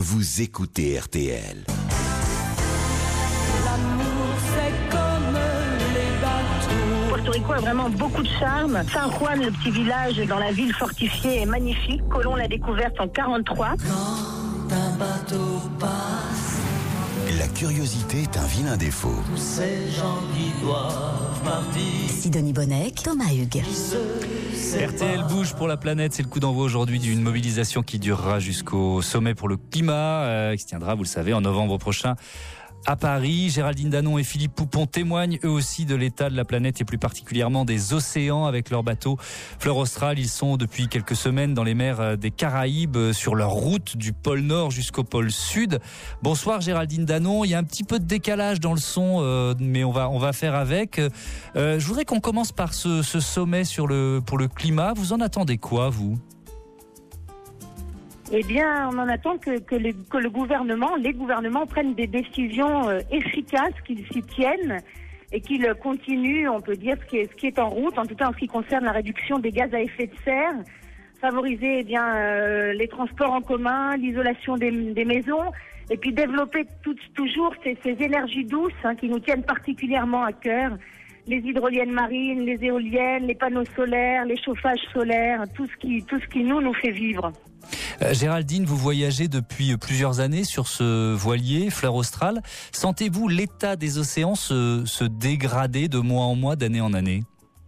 vous écoutez RTL. Porto Rico a vraiment beaucoup de charme. San Juan, le petit village dans la ville fortifiée, est magnifique. Colomb l'a découverte en 1943. Quand un bateau passe, La curiosité est un vilain défaut. tous ces gens qui doivent partir, Sidonie Bonnec, Thomas Hugues. qui se séparent. RTL bouge pour la planète, c'est le coup d'envoi aujourd'hui d'une mobilisation qui durera jusqu'au sommet pour le climat, qui se tiendra, vous le savez, en novembre prochain à Paris. Géraldine Danon et Philippe Poupon témoignent eux aussi de l'état de la planète et plus particulièrement des océans avec leur bateau Fleur Austral. Ils sont depuis quelques semaines dans les mers des Caraïbes sur leur route du pôle Nord jusqu'au pôle Sud. Bonsoir Géraldine Danon, il y a un petit peu de décalage dans le son, mais on va faire avec. Je voudrais qu'on commence par ce sommet pour le climat. Vous en attendez quoi, vous ? Eh bien, on en attend que le gouvernement, les gouvernements prennent des décisions efficaces, qu'ils s'y tiennent et qu'ils continuent, on peut dire, ce qui est en route, en tout cas en ce qui concerne la réduction des gaz à effet de serre, favoriser les transports en commun, l'isolation des maisons, et puis développer toujours ces énergies douces qui nous tiennent particulièrement à cœur. Les hydroliennes marines, les éoliennes, les panneaux solaires, les chauffages solaires, tout ce qui nous fait vivre. Géraldine, vous voyagez depuis plusieurs années sur ce voilier Fleur Austral. Sentez-vous l'état des océans se dégrader de mois en mois, d'année en année ?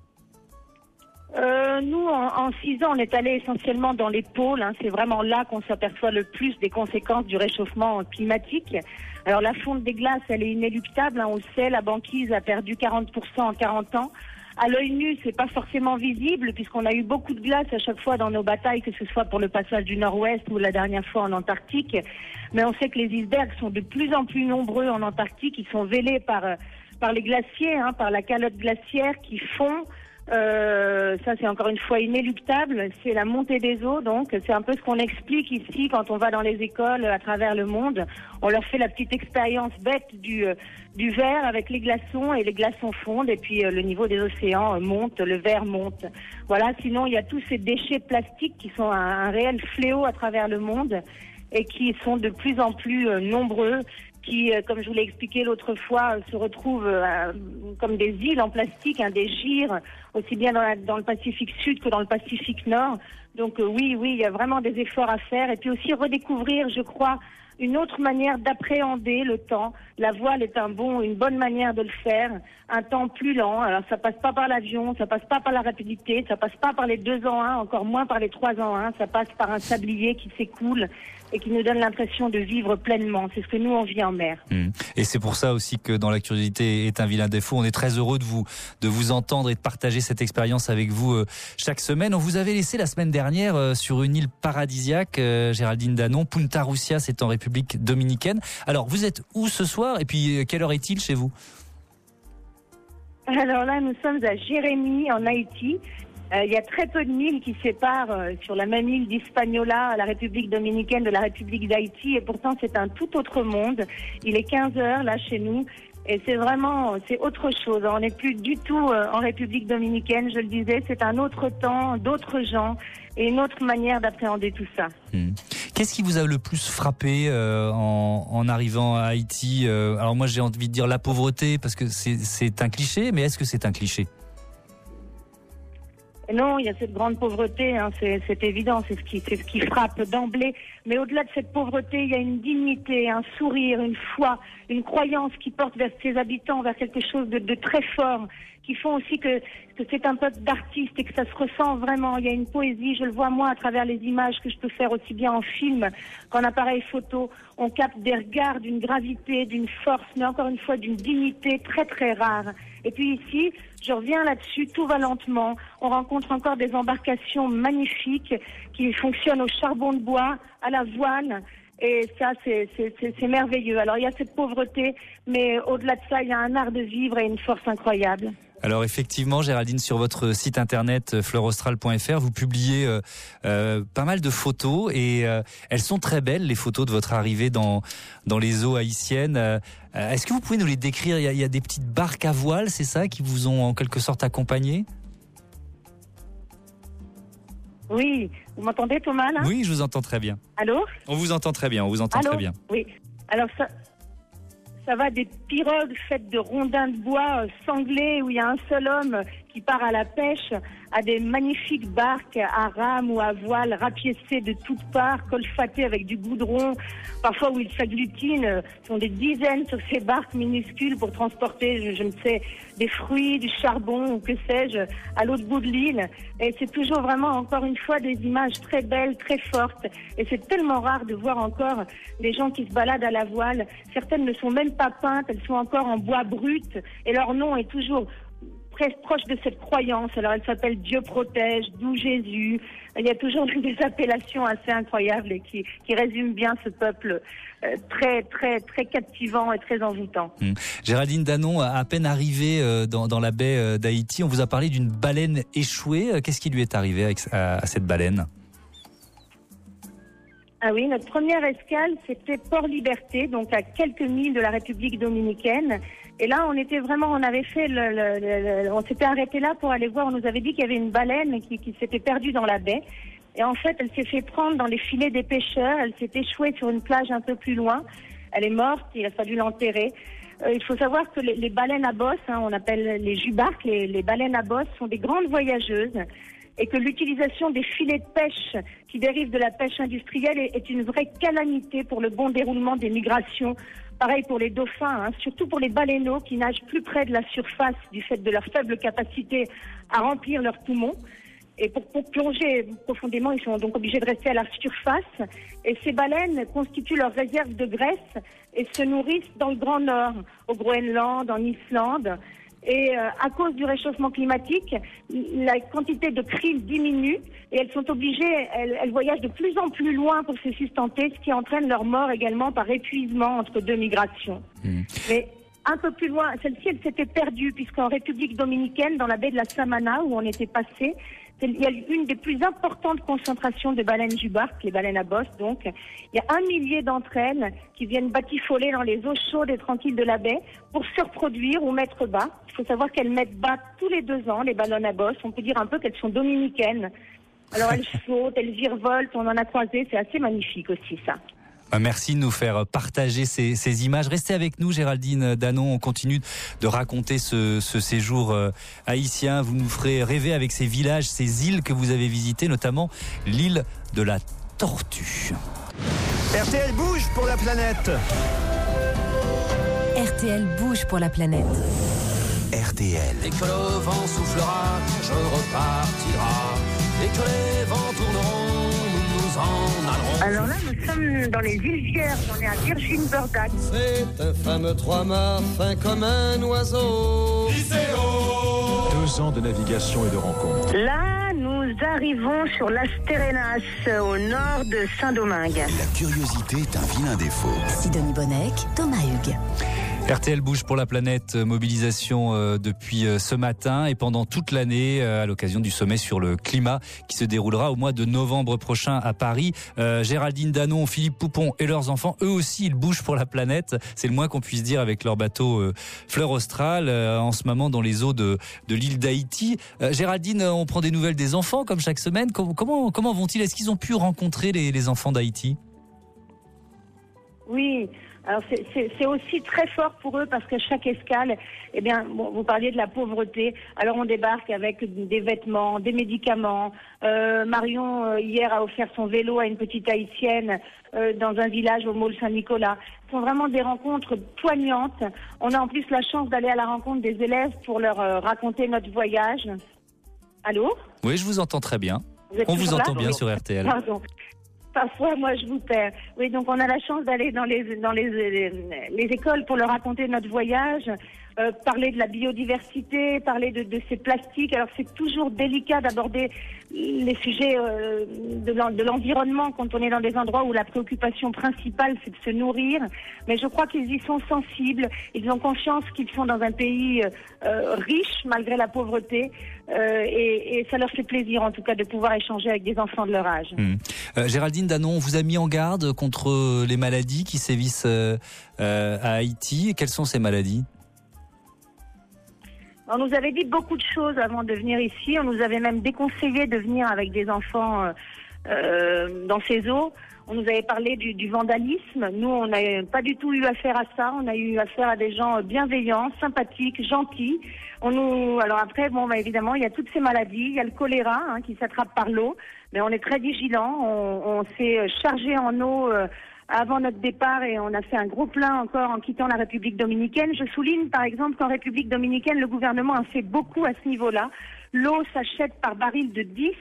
Nous, en 6 ans, on est allé essentiellement dans les pôles. C'est vraiment là qu'on s'aperçoit le plus des conséquences du réchauffement climatique. Alors la fonte des glaces, elle est inéluctable. On le sait, la banquise a perdu 40% en 40 ans. À l'œil nu, c'est pas forcément visible puisqu'on a eu beaucoup de glace à chaque fois dans nos batailles, que ce soit pour le passage du Nord-Ouest ou la dernière fois en Antarctique. Mais on sait que les icebergs sont de plus en plus nombreux en Antarctique. Ils sont vélés par les glaciers, par la calotte glaciaire qui fond. Ça, c'est encore une fois inéluctable. C'est la montée des eaux, donc c'est un peu ce qu'on explique ici quand on va dans les écoles à travers le monde. On leur fait la petite expérience bête du verre avec les glaçons, et les glaçons fondent, et puis le niveau des océans monte, le verre monte. Voilà. Sinon, il y a tous ces déchets plastiques qui sont un réel fléau à travers le monde et qui sont de plus en plus nombreux, qui, comme je vous l'ai expliqué l'autre fois, se retrouvent comme des îles en plastique, des gyres, aussi bien dans le Pacifique Sud que dans le Pacifique Nord. Donc oui, il y a vraiment des efforts à faire. Et puis aussi redécouvrir, je crois, une autre manière d'appréhender le temps. La voile est une bonne manière de le faire. Un temps plus lent. Alors ça passe pas par l'avion, ça passe pas par la rapidité, ça passe pas par les 2 en 1, encore moins par les 3 en 1. Ça passe par un sablier qui s'écoule et qui nous donne l'impression de vivre pleinement. C'est ce que nous on vit en mer. Et c'est pour ça aussi que dans la curiosité est un vilain défaut. On est très heureux de vous entendre et de partager cette expérience avec vous chaque semaine. On vous avait laissé la semaine dernière sur une île paradisiaque, Géraldine Danon. Punta Rusia, c'est en République dominicaine. Alors vous êtes où ce soir et puis quelle heure est-il chez vous ? Alors là, nous sommes à Jérémie, en Haïti. Il y a très peu de milles qui séparent sur la même île d'Hispaniola, la République dominicaine, de la République d'Haïti. Et pourtant, c'est un tout autre monde. Il est 15h là chez nous. Et c'est autre chose. On n'est plus du tout en République dominicaine, je le disais. C'est un autre temps, d'autres gens et une autre manière d'appréhender tout ça. Qu'est-ce qui vous a le plus frappé en arrivant à Haïti ? Alors moi, j'ai envie de dire la pauvreté, parce que c'est un cliché, mais est-ce que c'est un cliché ? Non, il y a cette grande pauvreté, c'est évident, c'est ce qui frappe d'emblée. Mais au-delà de cette pauvreté, il y a une dignité, un sourire, une foi, une croyance qui porte vers ses habitants, vers quelque chose de très fort, qui font aussi que c'est un peuple d'artistes et que ça se ressent vraiment. Il y a une poésie, je le vois moi à travers les images que je peux faire aussi bien en film qu'en appareil photo. On capte des regards d'une gravité, d'une force, mais encore une fois d'une dignité très très rare. Et puis ici, je reviens là-dessus, tout va lentement. On rencontre encore des embarcations magnifiques qui fonctionnent au charbon de bois, à la voile. Et ça, c'est merveilleux. Alors, il y a cette pauvreté, mais au-delà de ça, il y a un art de vivre et une force incroyable. Alors effectivement, Géraldine, sur votre site internet fleuraustral.fr, vous publiez pas mal de photos et elles sont très belles, les photos de votre arrivée dans les eaux haïtiennes. Est-ce que vous pouvez nous les décrire ? Il y a des petites barques à voile, c'est ça, qui vous ont en quelque sorte accompagné ? Oui, vous m'entendez Thomas là ? Oui, je vous entends très bien. Allô ? On vous entend très bien, très bien. Oui. Alors ça va des pirogues faites de rondins de bois sanglés où il y a un seul homme qui part à la pêche, à des magnifiques barques à rame ou à voile rapiécées de toutes parts, colfatées avec du goudron, parfois où ils s'agglutinent. Sont des dizaines sur ces barques minuscules pour transporter, je ne sais, des fruits, du charbon ou que sais-je, à l'autre bout de l'île. Et c'est toujours vraiment, encore une fois, des images très belles, très fortes. Et c'est tellement rare de voir encore des gens qui se baladent à la voile. Certaines ne sont même pas peintes, elles sont encore en bois brut. Et leur nom est toujours très proche de cette croyance. Alors elle s'appelle Dieu protège, d'où Jésus. Il y a toujours des appellations assez incroyables et qui résument bien ce peuple très très très captivant et très envoûtant. Géraldine Danon, à peine arrivée dans la baie d'Haïti, on vous a parlé d'une baleine échouée. Qu'est-ce qui lui est arrivé à cette baleine ? Ah oui, notre première escale, c'était Port-Liberté, donc à quelques milles de la République dominicaine. Et là, on avait fait on s'était arrêté là pour aller voir. On nous avait dit qu'il y avait une baleine qui s'était perdue dans la baie. Et en fait, elle s'est fait prendre dans les filets des pêcheurs. Elle s'est échouée sur une plage un peu plus loin. Elle est morte. Il a fallu l'enterrer. Il faut savoir que les baleines à bosse, on appelle les jubarques, les baleines à bosse, sont des grandes voyageuses. Et que l'utilisation des filets de pêche qui dérivent de la pêche industrielle est une vraie calamité pour le bon déroulement des migrations. Pareil pour les dauphins, surtout pour les baleineaux qui nagent plus près de la surface du fait de leur faible capacité à remplir leurs poumons. Et pour plonger profondément, ils sont donc obligés de rester à la surface. Et ces baleines constituent leur réserve de graisse et se nourrissent dans le Grand Nord, au Groenland, en Islande. Et à cause du réchauffement climatique, la quantité de krill diminue et elles sont obligées, elles voyagent de plus en plus loin pour se sustenter, ce qui entraîne leur mort également par épuisement entre deux migrations. Mais un peu plus loin, celle-ci, elle s'était perdue puisqu'en République dominicaine, dans la baie de la Samana, où on était passé, il y a une des plus importantes concentrations de baleines jubarques, les baleines à bosse donc. Il y a 1 millier d'entre elles qui viennent batifoler dans les eaux chaudes et tranquilles de la baie pour se reproduire ou mettre bas. Il faut savoir qu'elles mettent bas tous les 2 ans, les baleines à bosse. On peut dire un peu qu'elles sont dominicaines. Alors elles sautent, elles virevoltent, on en a croisé, c'est assez magnifique aussi ça. Merci de nous faire partager ces images. Restez avec nous, Géraldine Danon. On continue de raconter ce séjour haïtien. Vous nous ferez rêver avec ces villages, ces îles que vous avez visitées, notamment l'île de la Tortue. RTL bouge pour la planète. RTL bouge pour la planète. RTL. Dès que le vent soufflera, je repartira. Dès que les vents tourneront, nous en allerons. Alors là, nous sommes dans les îles Vierges, on est à Virgin Burdack. C'est un fameux trois-mâts fin comme un oiseau. 2 ans de navigation et de rencontres. Là, nous arrivons sur Las Terrenas, au nord de Saint-Domingue. La curiosité est un vilain défaut. Sidonie Bonnec, Thomas Hugues. RTL bouge pour la planète, mobilisation depuis ce matin et pendant toute l'année à l'occasion du sommet sur le climat qui se déroulera au mois de novembre prochain à Paris. Géraldine Danon, Philippe Poupon et leurs enfants, eux aussi ils bougent pour la planète, c'est le moins qu'on puisse dire avec leur bateau Fleur Austral en ce moment dans les eaux de l'île d'Haïti. Géraldine, on prend des nouvelles des enfants comme chaque semaine, comment vont-ils? Est-ce qu'ils ont pu rencontrer les enfants d'Haïti? Oui. Alors c'est aussi très fort pour eux parce qu'à chaque escale, eh bien, bon, vous parliez de la pauvreté. Alors on débarque avec des vêtements, des médicaments. Marion hier a offert son vélo à une petite haïtienne dans un village au Môle Saint-Nicolas. Ce sont vraiment des rencontres poignantes. On a en plus la chance d'aller à la rencontre des élèves pour leur raconter notre voyage. Allô? Oui, je vous entends très bien. On vous entend bien sur RTL. Pardon. Parfois, moi, je vous perds. Oui, donc on a la chance d'aller dans les écoles pour leur raconter notre voyage, parler de la biodiversité, parler de ces plastiques. Alors, c'est toujours délicat d'aborder les sujets de l'environnement quand on est dans des endroits où la préoccupation principale, c'est de se nourrir. Mais je crois qu'ils y sont sensibles. Ils ont conscience qu'ils sont dans un pays riche, malgré la pauvreté. Et ça leur fait plaisir, en tout cas, de pouvoir échanger avec des enfants de leur âge. Géraldine Danon, on vous a mis en garde contre les maladies qui sévissent à Haïti. Quelles sont ces maladies? On nous avait dit beaucoup de choses avant de venir ici. On nous avait même déconseillé de venir avec des enfants dans ces eaux. On nous avait parlé du vandalisme. Nous, on n'a pas du tout eu affaire à ça. On a eu affaire à des gens bienveillants, sympathiques, gentils. Alors après, évidemment, il y a toutes ces maladies. Il y a le choléra qui s'attrape par l'eau. Mais on est très vigilants. On s'est chargé en eau avant notre départ et on a fait un gros plein encore en quittant la République dominicaine. Je souligne par exemple qu'en République dominicaine, le gouvernement a fait beaucoup à ce niveau-là. L'eau s'achète par baril de 10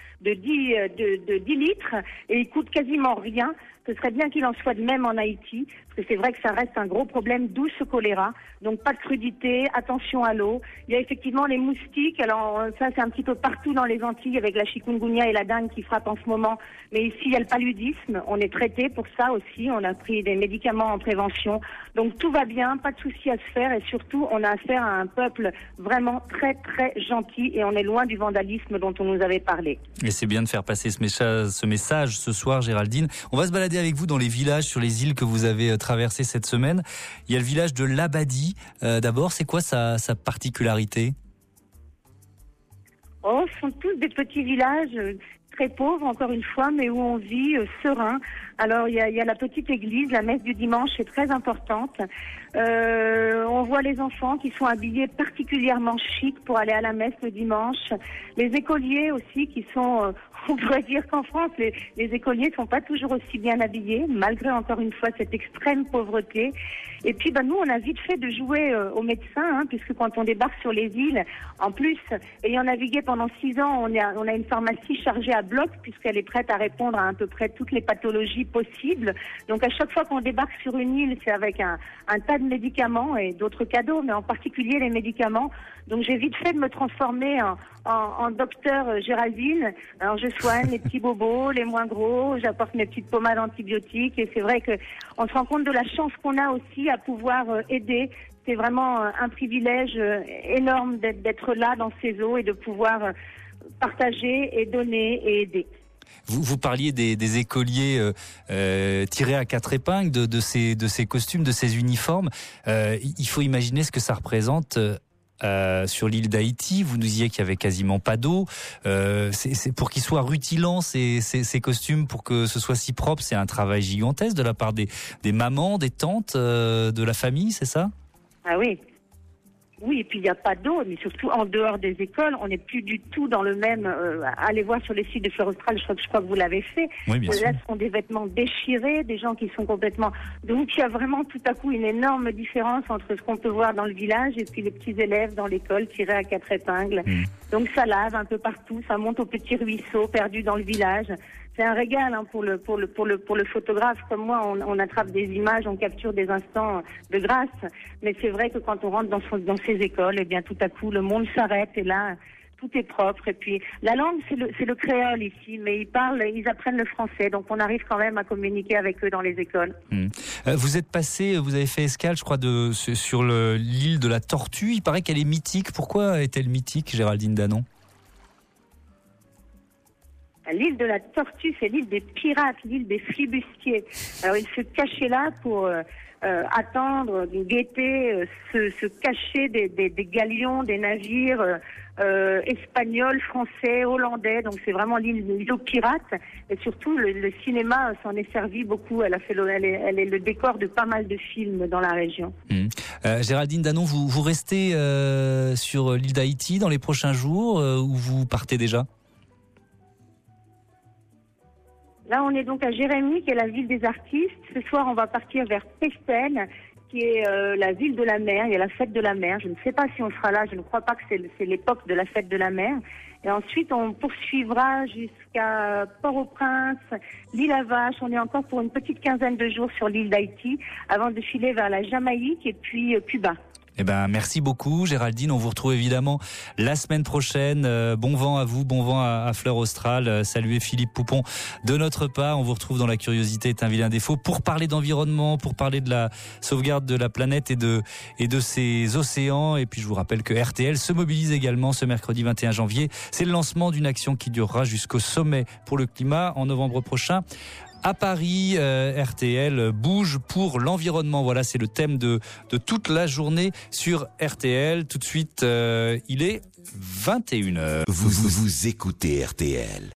litres et il coûte quasiment rien. Ce serait bien qu'il en soit de même en Haïti, parce que c'est vrai que ça reste un gros problème, d'où ce choléra. Donc pas de crudité, attention à l'eau. Il y a effectivement les moustiques, alors ça c'est un petit peu partout dans les Antilles avec la chikungunya et la dengue qui frappent en ce moment. Mais ici il y a le paludisme, on est traité pour ça aussi, on a pris des médicaments en prévention. Donc tout va bien, pas de souci à se faire et surtout on a affaire à un peuple vraiment très très gentil et on est loin du vandalisme dont on nous avait parlé. Et c'est bien de faire passer ce message ce soir, Géraldine. On va se balader avec vous dans les villages sur les îles que vous avez traversées cette semaine. Il y a le village de Labadie. D'abord, c'est quoi sa particularité ? Ce sont tous des petits villages très pauvres, encore une fois, mais où on vit serein. Alors, il y a la petite église, la messe du dimanche est très importante. On voit les enfants qui sont habillés particulièrement chic pour aller à la messe le dimanche. Les écoliers aussi qui sont... on pourrait dire qu'en France, les écoliers ne sont pas toujours aussi bien habillés, malgré encore une fois cette extrême pauvreté. Et puis nous, on a vite fait de jouer aux médecins, puisque quand on débarque sur les îles, en plus, ayant navigué pendant 6 ans, on a une pharmacie chargée à bloc, puisqu'elle est prête à répondre à peu près toutes les pathologies possibles. Donc à chaque fois qu'on débarque sur une île, c'est avec un tas de médicaments et d'autres cadeaux, mais en particulier les médicaments. Donc j'ai vite fait de me transformer en docteur Géraldine. Alors je soigne les petits bobos, les moins gros, j'apporte mes petites pommades antibiotiques et c'est vrai que on se rend compte de la chance qu'on a aussi à pouvoir aider. C'est vraiment un privilège énorme d'être là dans ces eaux et de pouvoir partager et donner et aider. Vous parliez des écoliers tirés à 4 épingles, de ces costumes, de ces uniformes. Il faut imaginer ce que ça représente sur l'île d'Haïti. Vous nous disiez qu'il y avait quasiment pas d'eau. C'est pour qu'ils soient rutilants ces costumes, pour que ce soit si propre. C'est un travail gigantesque de la part des mamans, des tantes, de la famille, c'est ça ? Ah oui. Oui, et puis il n'y a pas d'eau, mais surtout en dehors des écoles, on n'est plus du tout dans le même... allez voir sur les sites de Fleur Australe, je crois que vous l'avez fait. Oui, bien sûr. Là, ce sont des vêtements déchirés, des gens qui sont complètement... Donc il y a vraiment tout à coup une énorme différence entre ce qu'on peut voir dans le village et puis les petits élèves dans l'école tirés à 4 épingles. Donc ça lave un peu partout, ça monte aux petits ruisseaux perdus dans le village. C'est un régal pour le photographe comme moi. On attrape des images, on capture des instants de grâce. Mais c'est vrai que quand on rentre dans ces écoles, eh bien tout à coup le monde s'arrête et là tout est propre. Et puis la langue c'est le créole ici, mais ils apprennent le français, donc on arrive quand même à communiquer avec eux dans les écoles. Vous avez fait escale, je crois, sur l'île de la Tortue. Il paraît qu'elle est mythique. Pourquoi est-elle mythique, Géraldine Danon ? L'île de la Tortue, c'est l'île des pirates, l'île des flibustiers. Alors ils se cachaient là pour attendre, guetter, se cacher des galions, des navires espagnols, français, hollandais. Donc c'est vraiment l'île aux pirates. Et surtout le cinéma s'en est servi beaucoup. Elle est le décor de pas mal de films dans la région. Géraldine Danon, vous restez sur l'île d'Haïti dans les prochains jours ou vous partez déjà ? Là, on est donc à Jérémie, qui est la ville des artistes. Ce soir, on va partir vers Pestel, qui est la ville de la mer. Il y a la fête de la mer. Je ne sais pas si on sera là. Je ne crois pas que c'est l'époque de la fête de la mer. Et ensuite, on poursuivra jusqu'à Port-au-Prince, l'île à Vache. On est encore pour une petite quinzaine de jours sur l'île d'Haïti, avant de filer vers la Jamaïque et puis Cuba. Merci beaucoup, Géraldine. On vous retrouve évidemment la semaine prochaine. Bon vent à vous, bon vent à Fleur Australe. Saluez Philippe Poupon de notre part. On vous retrouve dans La Curiosité est un vilain défaut pour parler d'environnement, pour parler de la sauvegarde de la planète et de ses océans. Et puis je vous rappelle que RTL se mobilise également ce mercredi 21 janvier. C'est le lancement d'une action qui durera jusqu'au sommet pour le climat en novembre prochain À Paris, RTL bouge pour l'environnement. Voilà, c'est le thème de toute la journée sur RTL. Tout de suite, il est 21h. Vous écoutez RTL.